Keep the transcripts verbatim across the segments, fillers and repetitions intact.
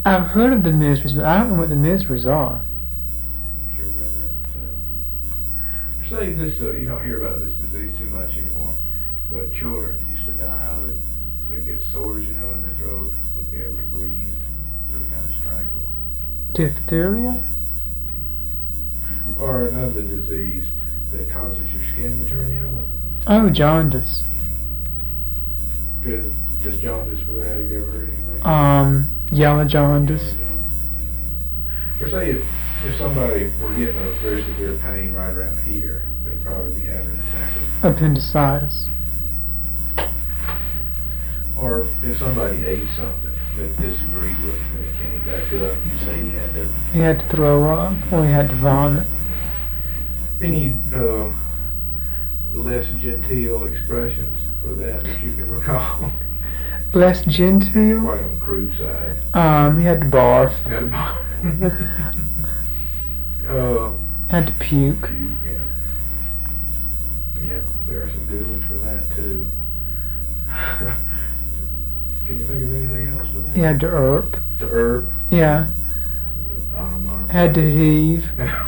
I've heard of the miseries, but I don't know what the miseries are. Sure about that. So, say this, uh, you don't hear about this disease too much anymore, but children used to die of it. So they get sores, you know, in their throat, would be able to breathe, really kind of strangle. Diphtheria? Yeah. Or another disease that causes your skin to turn yellow. Oh, jaundice. Good. Just jaundice for that? Have you ever heard anything? Um, yellow jaundice. Or say if, if somebody were getting a very severe pain right around here, they'd probably be having an attack of... Appendicitis. Or if somebody ate something that disagreed with them and it came back up, you say he had to... He had to throw up, or he had to vomit. Any uh, less genteel expressions for that that you can recall? Less genteel? Right on the crude side. Um, he had to barf. Had to barf. uh, had to puke. puke, yeah. Yeah, there are some good ones for that too. Can you think of anything else for that? He had to erp. To erp? Yeah. Had to heave.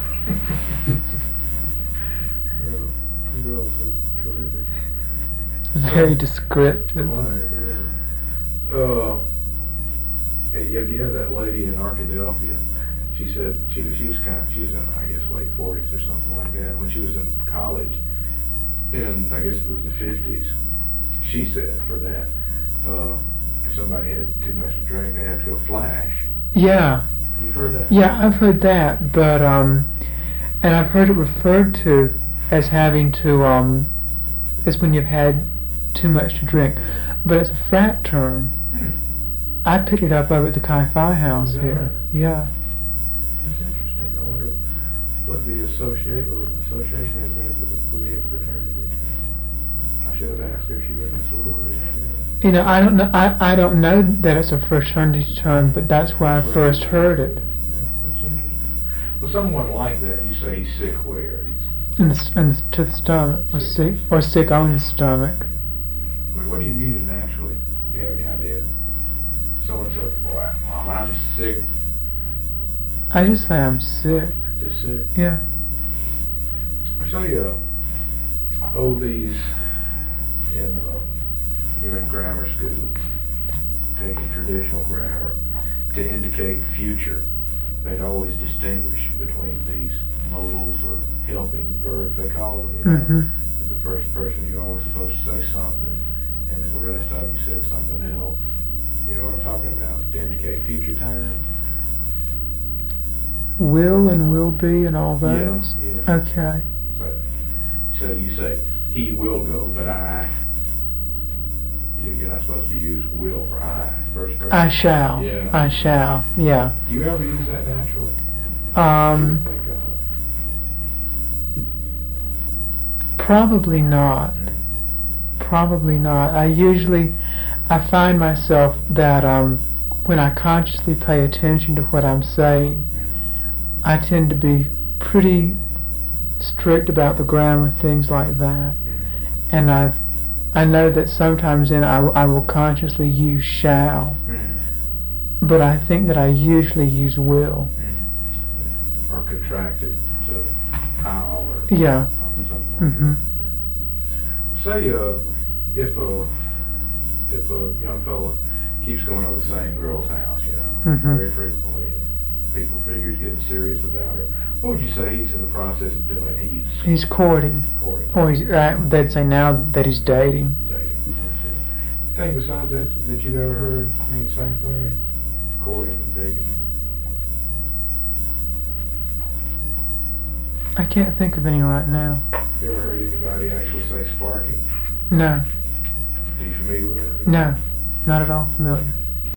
You're also terrific. Very descriptive. Right, yeah. Uh, yeah, yeah, that lady in Arkadelphia, she said she she was kind of, she was in, I guess, late forties or something like that when she was in college, in I guess it was the fifties. She said for that, uh, if somebody had too much to drink, they had to go flash. Yeah. You've heard that? Yeah, I've heard that, but um, and I've heard it referred to as having to um, as when you've had too much to drink, but it's a frat term. Hmm. I picked it up over at the Chi Phi house Is that here. right? Yeah. That's interesting. I wonder what the associate or association is there with the Boolean fraternity. I should have asked her if she was in a sorority, I guess. You know, I don't know. I, I don't know that it's a fraternity term, but that's where I first heard it. Yeah, that's interesting. Well, someone like that, you say he's sick where? He's In the, in the, to the stomach, or sick, or sick on the stomach. What, what do you use naturally? Do you have any idea? Someone said, "Boy, Mom, I'm sick." I just say I'm sick. Just sick. Yeah. So you uh, oh these in uh, you're in grammar school, taking traditional grammar to indicate future. They'd always distinguish between these modals or helping verbs, they call them. You know? Mm-hmm. In the first person, you're always supposed to say something, and in the rest of you said something else. You know what I'm talking about? To indicate future time. Will and will be and all those? Yeah, yeah. Okay. So, so you say, he will go, but I, you- you're not supposed to use will for I, first person. I shall. Yeah. I shall. Yeah. Do you ever use that naturally? Um, You think of? probably not. Probably not. I usually, I find myself that um, when I consciously pay attention to what I'm saying, I tend to be pretty strict about the grammar, things like that. Mm-hmm. And I've, I know that sometimes then I, I will consciously use shall, Mm-hmm. but I think that I usually use will. Mm-hmm. Or contracted to I'll or Yeah. something like Mm-hmm. that. Say uh, if a if a young fella keeps going over the same girl's house, you know, Mhm. very frequently, and people figure he's getting serious about her, what would you say he's in the process of doing? He's He's courting, courting, or he's, uh, they'd say now that he's dating. dating. That's it. Think besides that that you've ever heard mean the same thing? Courting, dating. I can't think of any right now. You ever heard anybody actually say sparking? No, Are you familiar with that? no, not at all familiar.